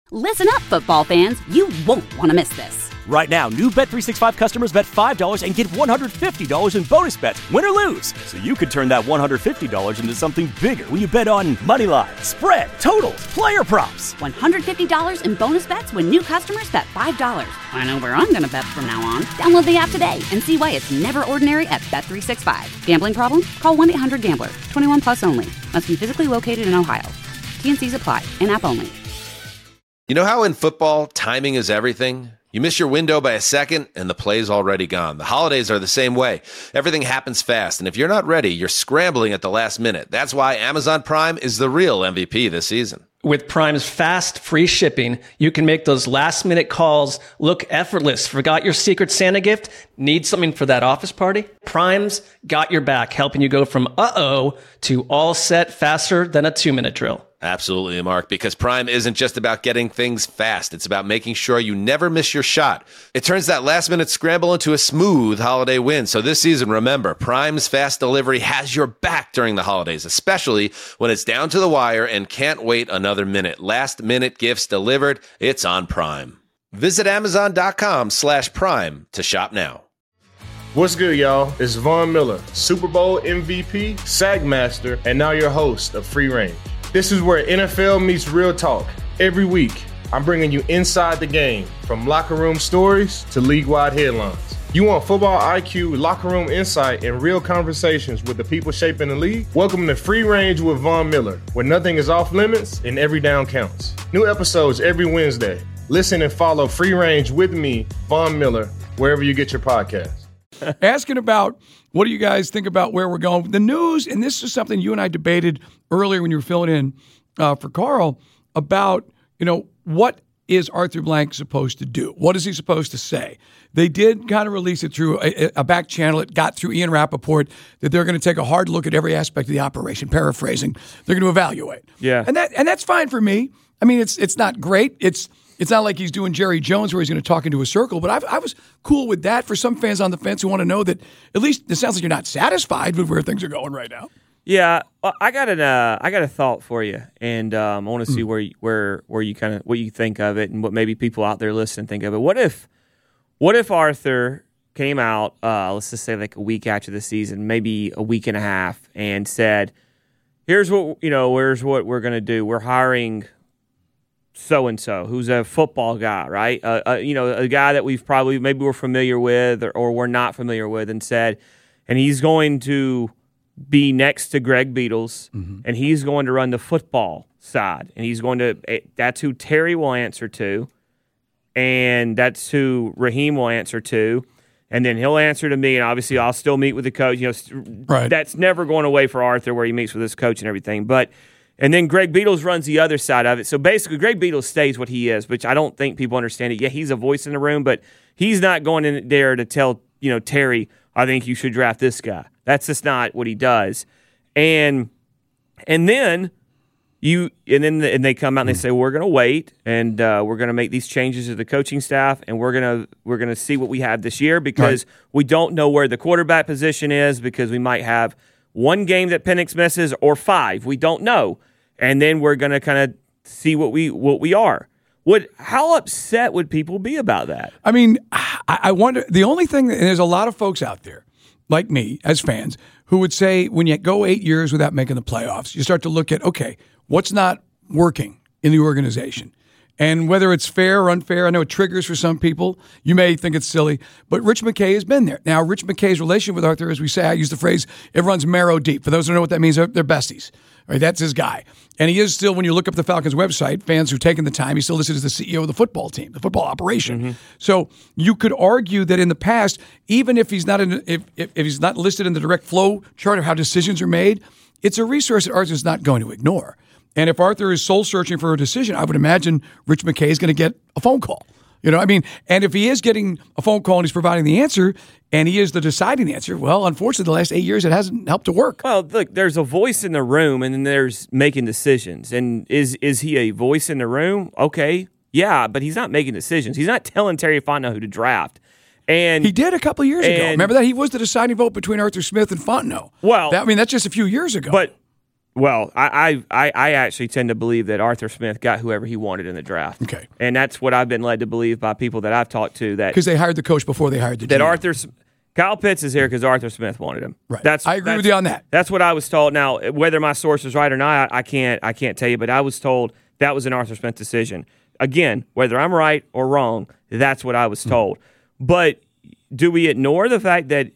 Listen up, football fans. You won't want to miss this. Right now, new Bet365 customers bet $5 and get $150 in bonus bets, win or lose. So you could turn that $150 into something bigger when you bet on money line, spread, totals, player props. $150 in bonus bets when new customers bet $5. I know where I'm going to bet from now on. Download the app today and see why it's never ordinary at Bet365. Gambling problem? Call 1-800-GAMBLER. 21 plus only. Must be physically located in Ohio. T&Cs apply. In-app only. You know how in football, timing is everything? You miss your window by a second, and the play's already gone. The holidays are the same way. Everything happens fast, and if you're not ready, you're scrambling at the last minute. That's why Amazon Prime is the real MVP this season. With Prime's fast, free shipping, you can make those last-minute calls look effortless. Forgot your Secret Santa gift? Need something for that office party? Prime's got your back, helping you go from uh-oh to all set faster than a 2-minute drill. Absolutely, Mark, because Prime isn't just about getting things fast. It's about making sure you never miss your shot. It turns that last-minute scramble into a smooth holiday win. So this season, remember, Prime's fast delivery has your back during the holidays, especially when it's down to the wire and can't wait another minute. Last-minute gifts delivered, it's on Prime. Visit Amazon.com/Prime to shop now. What's good, y'all? It's Von Miller, Super Bowl MVP, Sack Master, and now your host of Free Range. This is where NFL meets real talk. Every week, I'm bringing you inside the game, from locker room stories to league-wide headlines. You want football IQ, locker room insight, and real conversations with the people shaping the league? Welcome to Free Range with Von Miller, where nothing is off limits and every down counts. New episodes every Wednesday. Listen and follow Free Range with me, Von Miller, wherever you get your podcasts. Asking about what do you guys think about where we're going. The news, and this is something you and I debated earlier when you were filling in for Carl, about, what is Arthur Blank supposed to do? What is he supposed to say? They did kind of release it through a back channel. It got through Ian Rappaport that they're going to take a hard look at every aspect of the operation, paraphrasing. They're going to evaluate. Yeah. And that's fine for me. I mean, it's not great. It's not like he's doing Jerry Jones where he's going to talk into a circle, but I was cool with that for some fans on the fence who want to know that at least it sounds like you're not satisfied with where things are going right now. Yeah, I got a thought for you, and I want to see where you kind of what you think of it, and what maybe people out there listening think of it. What if Arthur came out, let's just say like a week after the season, maybe a week and a half, and said, "Here's what we're going to do. We're hiring so-and-so, who's a football guy, right? A guy that maybe we're familiar with or we're not familiar with," and said, and he's going to be next to Greg Beatles, and he's going to run the football side, and that's who Terry will answer to, and that's who Raheem will answer to, and then he'll answer to me, and obviously I'll still meet with the coach. Right. That's never going away for Arthur, where he meets with his coach and everything, and then Greg Beatles runs the other side of it. So basically, Greg Beatles stays what he is, which I don't think people understand it. Yeah, he's a voice in the room, but he's not going in there to tell Terry, "I think you should draft this guy." That's just not what he does. And then they come out and they say, "We're going to wait, and we're going to make these changes to the coaching staff, and we're going to see what we have this year, because we don't know where the quarterback position is, because we might have one game that Penix misses or 5. We don't know. And then we're going to kind of see what we are." How upset would people be about that? I mean, I wonder. The only thing, and there's a lot of folks out there like me as fans who would say, when you go 8 years without making the playoffs, you start to look at, okay, what's not working in the organization? And whether it's fair or unfair, I know it triggers for some people. You may think it's silly, but Rich McKay has been there. Now, Rich McKay's relationship with Arthur, as we say, I use the phrase, it runs marrow deep. For those who don't know what that means, they're besties. Right? That's his guy. And he is still, when you look up the Falcons website, fans who've taken the time, he's still listed as the CEO of the football team, the football operation. So you could argue that in the past, even if he's not if he's not listed in the direct flow chart of how decisions are made, it's a resource that Arthur's not going to ignore. And if Arthur is soul searching for a decision, I would imagine Rich McKay is going to get a phone call. And if he is getting a phone call and he's providing the answer, and he is the deciding answer, well, unfortunately, the last 8 years, it hasn't helped to work. Well, look, there's a voice in the room, and then there's making decisions. And is he a voice in the room? Okay, yeah, but he's not making decisions. He's not telling Terry Fontenot who to draft. And he did a couple of years ago. Remember that? He was the deciding vote between Arthur Smith and Fontenot. Well, that's just a few years ago. But Well, I actually tend to believe that Arthur Smith got whoever he wanted in the draft. Okay. And that's what I've been led to believe by people that I've talked to. That because they hired the coach before they hired the GM. Kyle Pitts is here because Arthur Smith wanted him. Right. I agree with you on that. That's what I was told. Now, whether my source is right or not, I can't tell you. But I was told that was an Arthur Smith decision. Again, whether I'm right or wrong, that's what I was told. But do we ignore the fact that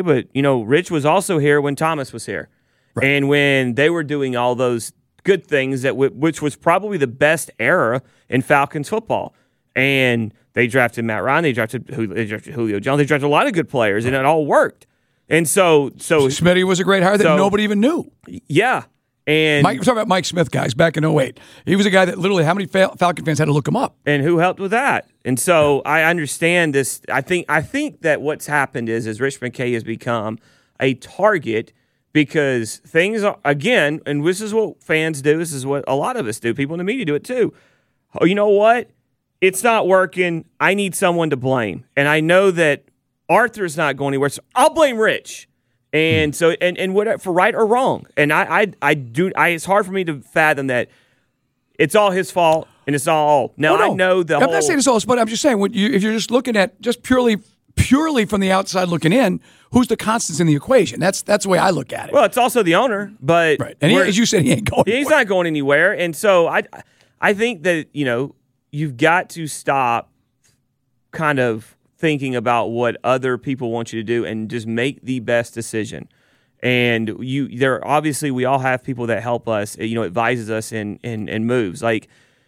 Rich was also here when Thomas was here, right. And when they were doing all those good things which was probably the best era in Falcons football, and they drafted Matt Ryan, they drafted Julio Jones, they drafted a lot of good players, and it all worked. And so Smitty was a great hire that nobody even knew. Yeah. And we're talking about Mike Smith, guys, back in 2008. He was a guy that literally how many Falcon fans had to look him up? And who helped with that? And so I understand this. I think that what's happened is Rich McKay has become a target because things are, again, and this is what fans do, this is what a lot of us do, people in the media do it too. Oh, you know what? It's not working. I need someone to blame. And I know that Arthur's not going anywhere, so I'll blame Rich. And so, and whatever, for right or wrong, and I it's hard for me to fathom that it's all his fault and it's all. Now I know the. I'm not saying it's all, but I'm just saying if you're just looking at just purely from the outside looking in, who's the constants in the equation? That's the way I look at it. Well, it's also the owner, but right, and as you said, he ain't going. He's not going anywhere, and so I think that you've got to stop kind of thinking about what other people want you to do and just make the best decision. And obviously we all have people that help us, advises us in moves. Like,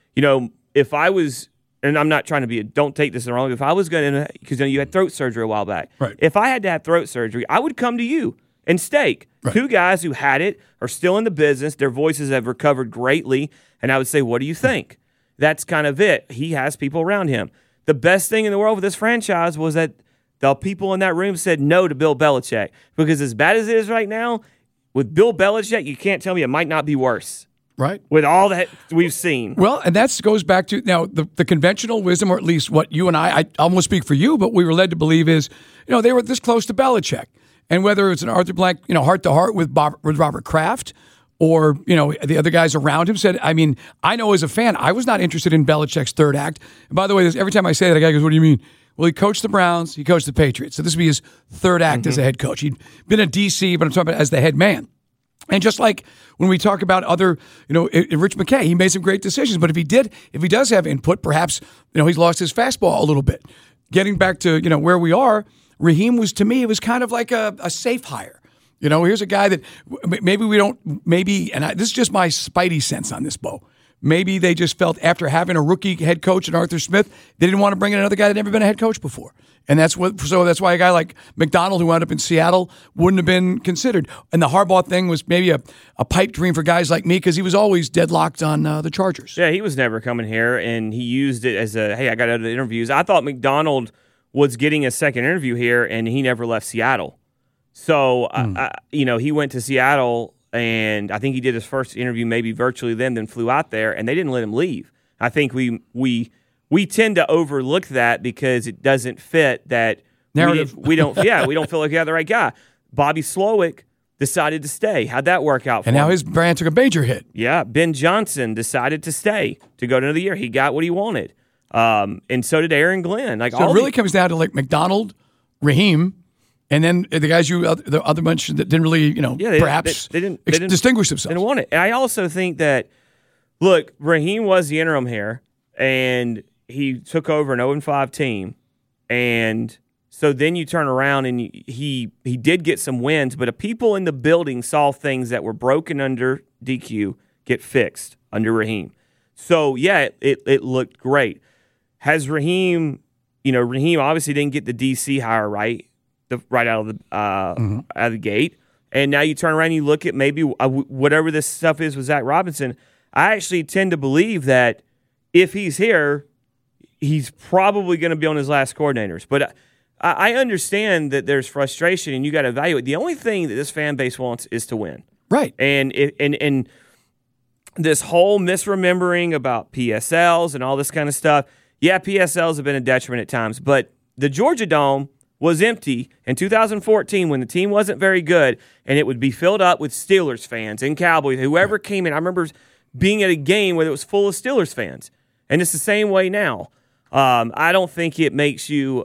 if I was, and I'm not trying to don't take this wrong, if I was going to, because you had throat surgery a while back. Right. If I had to have throat surgery, I would come to you and Steak. Right. Two guys who had it are still in the business. Their voices have recovered greatly. And I would say, what do you think? That's kind of it. He has people around him. The best thing in the world with this franchise was that the people in that room said no to Bill Belichick. Because as bad as it is right now, with Bill Belichick, you can't tell me it might not be worse. Right. With all that we've seen. Well, and that goes back to, now, the conventional wisdom, or at least what you and I almost speak for you, but we were led to believe is, they were this close to Belichick. And whether it's an Arthur Blank, heart-to-heart with Robert Kraft, or, the other guys around him said, I know as a fan, I was not interested in Belichick's third act. And by the way, every time I say that, a guy goes, what do you mean? Well, he coached the Browns, he coached the Patriots. So this would be his third act as a head coach. He'd been a DC, but I'm talking about as the head man. And just like when we talk about other, Rich McKay, he made some great decisions. But if he does have input, perhaps, he's lost his fastball a little bit. Getting back to, where we are, Raheem was, to me, it was kind of like a safe hire. Here's a guy that this is just my spidey sense on this, Bo. Maybe they just felt after having a rookie head coach in Arthur Smith, they didn't want to bring in another guy that had never been a head coach before. And that's why a guy like McDonald, who wound up in Seattle, wouldn't have been considered. And the Harbaugh thing was maybe a pipe dream for guys like me because he was always deadlocked on the Chargers. Yeah, he was never coming here, and he used it as hey, I got other interviews. I thought McDonald was getting a second interview here, and he never left Seattle. So, he went to Seattle, and I think he did his first interview maybe virtually then flew out there, and they didn't let him leave. I think we tend to overlook that because it doesn't fit that narrative. We don't feel like you have the right guy. Bobby Slowick decided to stay. How'd that work out for him? And now his brand took a major hit. Yeah, Ben Johnson decided to stay to go to another year. He got what he wanted. And so did Aaron Glenn. So it really comes down to like McDonald, Raheem, and then the guys the other bunch that didn't really, perhaps they didn't distinguish themselves. They didn't want it. And I also think that, look, Raheem was the interim here, and he took over an 0-5 team, and so then you turn around and he did get some wins, but people in the building saw things that were broken under DQ get fixed under Raheem. So yeah, it looked great. Has Raheem? Raheem obviously didn't get the DC hire right out of the gate, and now you turn around and you look at maybe whatever this stuff is with Zach Robinson. I actually tend to believe that if he's here, he's probably going to be on his last coordinators. But I understand that there's frustration, and you got to evaluate. The only thing that this fan base wants is to win, right? And this whole misremembering about PSLs and all this kind of stuff. Yeah, PSLs have been a detriment at times, but the Georgia Dome was empty in 2014 when the team wasn't very good, and it would be filled up with Steelers fans and Cowboys, whoever came in. I remember being at a game where it was full of Steelers fans, and it's the same way now. I don't think it makes you.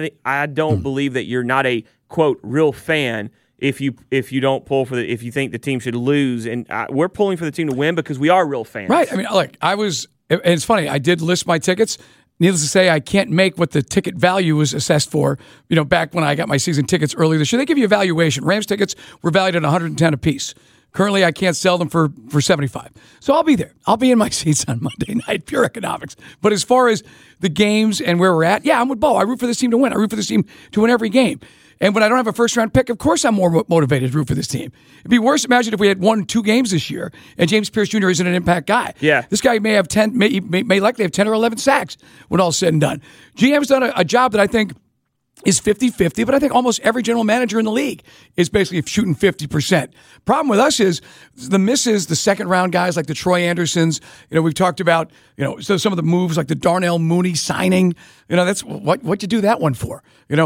I don't believe that you're not a quote real fan if you don't pull for if you think the team should lose, and we're pulling for the team to win because we are real fans. Right. I mean, look, and it's funny. I did list my tickets. Needless to say, I can't make what the ticket value was assessed for. Back when I got my season tickets earlier this year, they give you a valuation. Rams tickets were valued at $110 a piece. Currently, I can't sell them for $75. So I'll be there. I'll be in my seats on Monday night, pure economics. But as far as the games and where we're at, yeah, I'm with Bo. I root for this team to win. I root for this team to win every game. And when I don't have a first-round pick, of course I'm more motivated to root for this team. It'd be worse, imagine if we had 1-2 games this year and James Pierce Jr. isn't an impact guy. Yeah. This guy may have 10, may likely have 10 or 11 sacks when all's said and done. GM's done a job that I think is 50-50, but I think almost every general manager in the league is basically shooting 50%. Problem with us is the misses, the second-round guys like the Troy Andersons. We've talked about, so some of the moves like the Darnell Mooney signing. That's what you do that one for.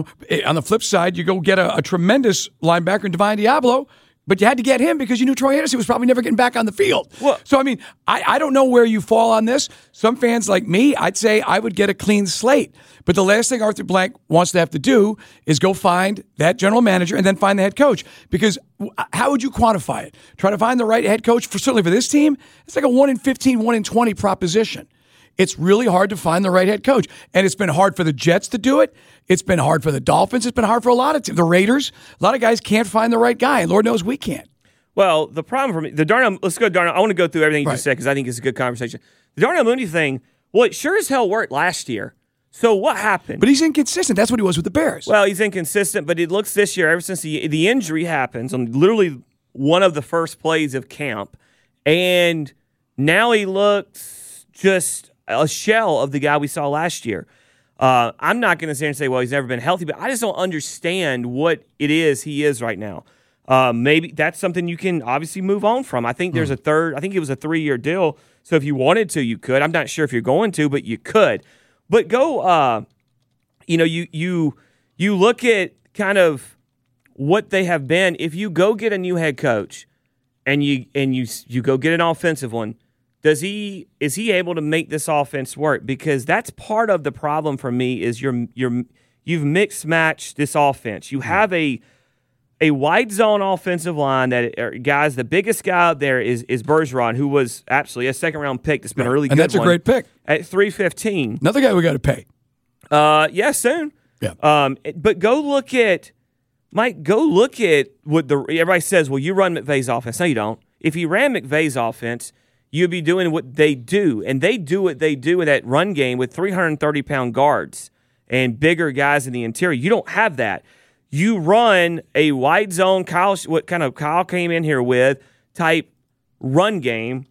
On the flip side, you go get a tremendous linebacker in Divine Diablo, but you had to get him because you knew Troy Anderson was probably never getting back on the field. Well, so, I mean, I don't know where you fall on this. Some fans like me, I'd say I would get a clean slate. But the last thing Arthur Blank wants to have to do is go find that general manager and then find the head coach. Because how would you quantify it? Try to find the right head coach, certainly for this team, it's like a 1 in 15, 1 in 20 proposition. It's really hard to find the right head coach. And it's been hard for the Jets to do it. It's been hard for the Dolphins. It's been hard for a lot of teams. The Raiders, a lot of guys can't find the right guy. And Lord knows we can't. Well, the problem for me, let's go Darnell. I want to go through everything you just said because I think it's a good conversation. The Darnell Mooney thing, well, it sure as hell worked last year. So what happened? But he's inconsistent. That's what he was with the Bears. Well, he's inconsistent, but it looks this year, ever since the injury happens, on literally one of the first plays of camp, and now he looks just a shell of the guy we saw last year. I'm not going to sit here and say, well, he's never been healthy, but I just don't understand what it is he is right now. Maybe that's something you can obviously move on from. I think there's I think it was a 3-year deal, so if you wanted to, you could. I'm not sure if you're going to, but you could. But go, you look at kind of what they have been. If you go get a new head coach and you go get an offensive one, is he able to make this offense work? Because that's part of the problem for me is you've mixed matched this offense. You have a wide zone offensive line that guys. The biggest guy out there is Bergeron, who was absolutely a second-round pick. That's been a really good one. And that's a great pick at 315. Another guy we got to pay. Yeah, soon. Yeah. But go look at Mike. Go look at what everybody says. Well, you run McVay's offense. No, you don't. If you ran McVay's offense, you'd be doing what they do, and they do what they do in that run game with 330-pound guards and bigger guys in the interior. You don't have that. You run a wide zone, what kind of Kyle came in here with, type run game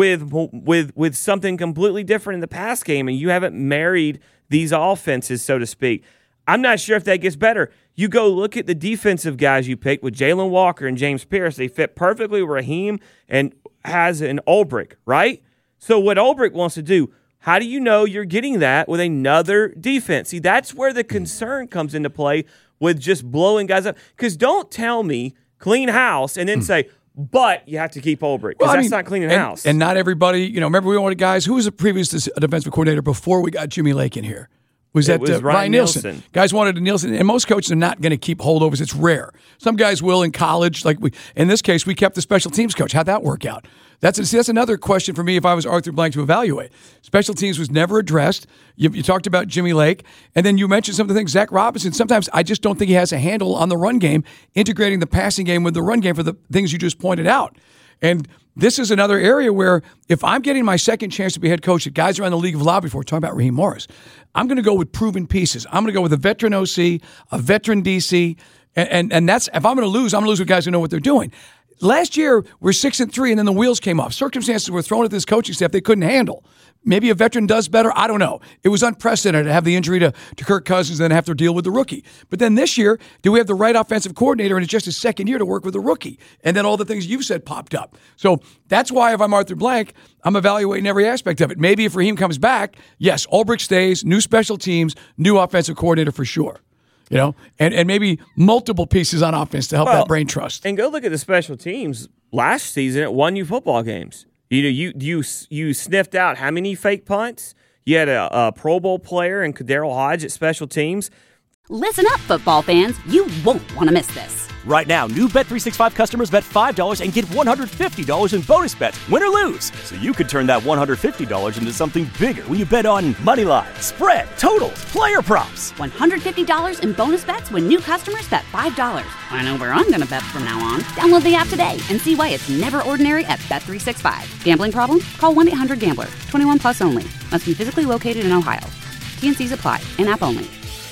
with something completely different in the pass game, and you haven't married these offenses, so to speak. I'm not sure if that gets better. You go look at the defensive guys you picked with Jalen Walker and James Pierce. They fit perfectly with Raheem and has an Ulbrich, right? So what Ulbrich wants to do, how do you know you're getting that with another defense? See, that's where the concern comes into play with just blowing guys up. Because don't tell me clean house and then say, but you have to keep Ulbrich. Because that's not cleaning house. And not everybody, remember we wanted guys, who was the previous defensive coordinator before we got Jimmy Lake in here? Was Ryan Nielsen? Guys wanted a Nielsen, and most coaches are not going to keep holdovers. It's rare. Some guys will in college. In this case, we kept the special teams coach. How'd that work out? That's another question for me if I was Arthur Blank to evaluate. Special teams was never addressed. You talked about Jimmy Lake, and then you mentioned some of the things. Zach Robinson, sometimes I just don't think he has a handle on the run game, integrating the passing game with the run game for the things you just pointed out. And this is another area where if I'm getting my second chance to be head coach that guys around the league have lobbied for, talking about Raheem Morris, I'm going to go with proven pieces. I'm going to go with a veteran OC, a veteran DC, and that's, if I'm going to lose, I'm going to lose with guys who know what they're doing. Last year, we're 6-3, and then the wheels came off. Circumstances were thrown at this coaching staff they couldn't handle. Maybe a veteran does better. I don't know. It was unprecedented to have the injury to Kirk Cousins and then have to deal with the rookie. But then this year, do we have the right offensive coordinator, and it's just his second year to work with a rookie? And then all the things you've said popped up. So that's why if I'm Arthur Blank, I'm evaluating every aspect of it. Maybe if Raheem comes back, yes, Ulbrich stays, new special teams, new offensive coordinator for sure. and maybe multiple pieces on offense to help that brain trust. And go look at the special teams. Last season, it won you football games. You sniffed out how many fake punts? You had a Pro Bowl player in Daryl Hodge at special teams. Listen up, football fans. You won't want to miss this. Right now, new Bet365 customers bet $5 and get $150 in bonus bets, win or lose. So you could turn that $150 into something bigger when you bet on moneyline, spread, totals, player props. $150 in bonus bets when new customers bet $5. I know where I'm going to bet from now on. Download the app today and see why it's never ordinary at Bet365. Gambling problem? Call 1-800-GAMBLER. 21 plus only. Must be physically located in Ohio. T&Cs apply. In-app only.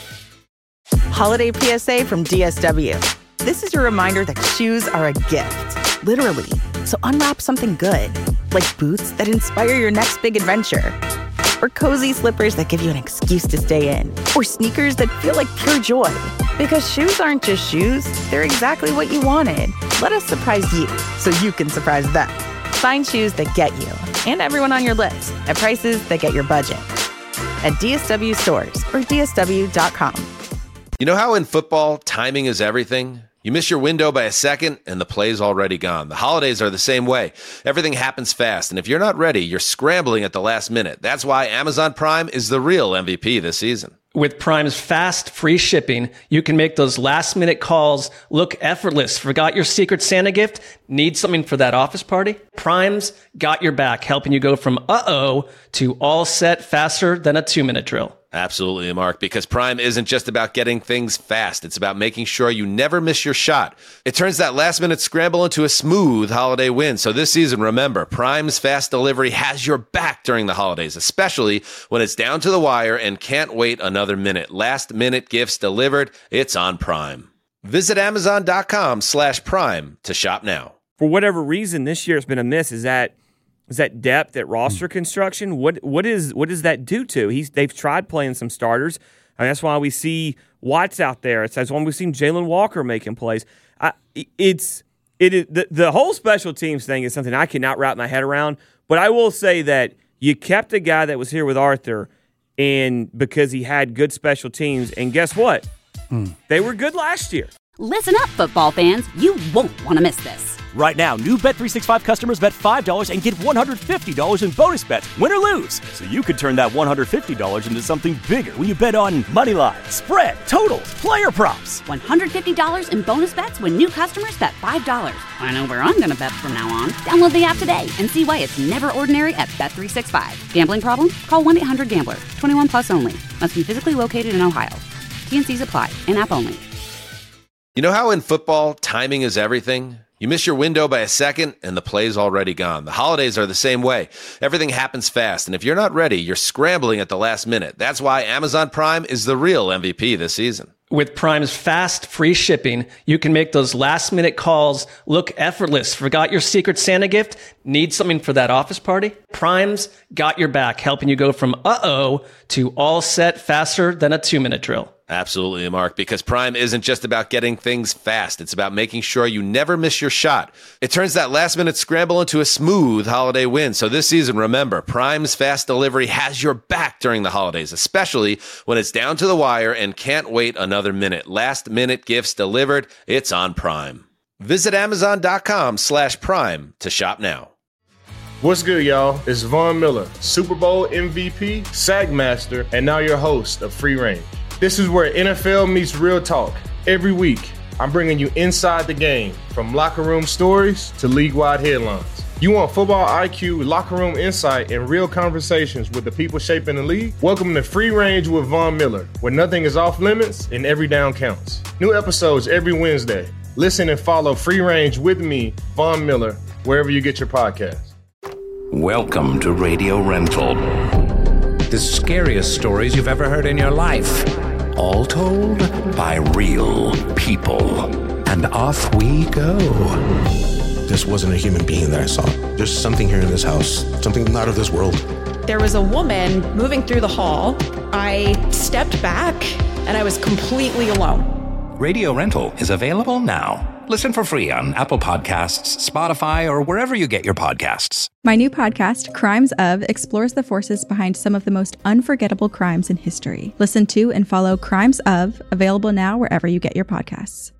Holiday PSA from DSW. This is your reminder that shoes are a gift, literally. So unwrap something good, like boots that inspire your next big adventure, or cozy slippers that give you an excuse to stay in, or sneakers that feel like pure joy. Because shoes aren't just shoes, they're exactly what you wanted. Let us surprise you so you can surprise them. Find shoes that get you and everyone on your list at prices that get your budget. At DSW stores or DSW.com. You know how in football, timing is everything? You miss your window by a second, and the play's already gone. The holidays are the same way. Everything happens fast, and if you're not ready, you're scrambling at the last minute. That's why Amazon Prime is the real MVP this season. With Prime's fast, free shipping, you can make those last-minute calls look effortless. Forgot your Secret Santa gift? Need something for that office party? Prime's got your back, helping you go from uh-oh to all set faster than a 2-minute drill. Absolutely, Mark, because Prime isn't just about getting things fast. It's about making sure you never miss your shot. It turns that last-minute scramble into a smooth holiday win. So this season, remember, Prime's fast delivery has your back during the holidays, especially when it's down to the wire and can't wait another minute. Last-minute gifts delivered. It's on Prime. Visit Amazon.com/Prime to shop now. For whatever reason, this year it's been a miss. Is that depth at roster construction? What does that do to? They've tried playing some starters. I mean, that's why we see Watts out there. That's why we've seen Jalen Walker making plays. The whole special teams thing is something I cannot wrap my head around. But I will say that you kept a guy that was here with Arthur, and because he had good special teams, and guess what? They were good last year. Listen up, football fans. You won't want to miss this. Right now, new Bet365 customers bet $5 and get $150 in bonus bets, win or lose. So you could turn that $150 into something bigger when you bet on moneyline, spread, totals, player props. $150 in bonus bets when new customers bet $5. I know where I'm going to bet from now on. Download the app today and see why it's never ordinary at Bet365. Gambling problem? Call 1-800-GAMBLER. 21 plus only. Must be physically located in Ohio. T&Cs apply. In-app only. You know how in football, timing is everything? You miss your window by a second, and the play's already gone. The holidays are the same way. Everything happens fast, and if you're not ready, you're scrambling at the last minute. That's why Amazon Prime is the real MVP this season. With Prime's fast, free shipping, you can make those last-minute calls look effortless. Forgot your Secret Santa gift? Need something for that office party? Prime's got your back, helping you go from uh-oh to all set faster than a 2-minute drill. Absolutely, Mark, because Prime isn't just about getting things fast. It's about making sure you never miss your shot. It turns that last-minute scramble into a smooth holiday win. So this season, remember, Prime's fast delivery has your back during the holidays, especially when it's down to the wire and can't wait another minute. Last-minute gifts delivered. It's on Prime. Visit Amazon.com/Prime to shop now. What's good, y'all? It's Von Miller, Super Bowl MVP, SAG Master, and now your host of Free Range. This is where NFL meets real talk. Every week, I'm bringing you inside the game, from locker room stories to league-wide headlines. You want football IQ, locker room insight, and real conversations with the people shaping the league? Welcome to Free Range with Von Miller, where nothing is off limits and every down counts. New episodes every Wednesday. Listen and follow Free Range with me, Von Miller, wherever you get your podcasts. Welcome to Radio Rental. The scariest stories you've ever heard in your life. All told by real people. And off we go. This wasn't a human being that I saw. There's something here in this house. Something not of this world. There was a woman moving through the hall. I stepped back and I was completely alone. Radio Rental is available now. Listen for free on Apple Podcasts, Spotify, or wherever you get your podcasts. My new podcast, Crimes Of, explores the forces behind some of the most unforgettable crimes in history. Listen to and follow Crimes Of, available now wherever you get your podcasts.